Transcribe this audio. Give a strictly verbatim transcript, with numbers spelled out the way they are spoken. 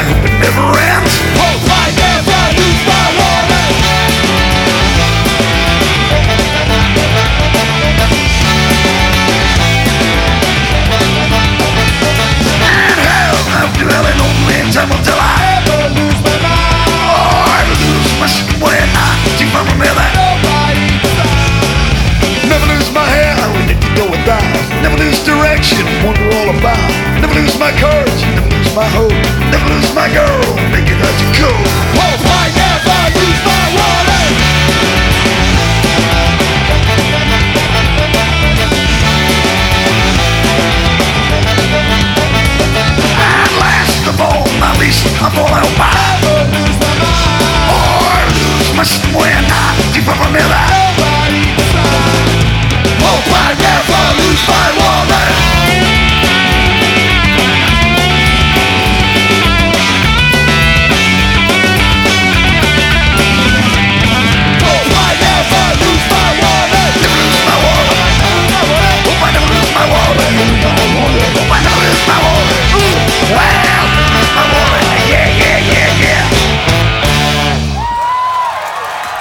hope it never ends. Hope I never lose my wallet. In hell, I'll do hell and only in time until I Never lose my mind. oh, I lose my shit when I keep my remember. Nobody decides. Never lose my hair, I will let you go without. Never lose direction, wonder all about. Never lose my courage, never lose my hope. Never lose my girl, make it out you go. Hope I never lose my wallet. At last of all, my least of all I'll buy. Never lose my mind. Or lose my shit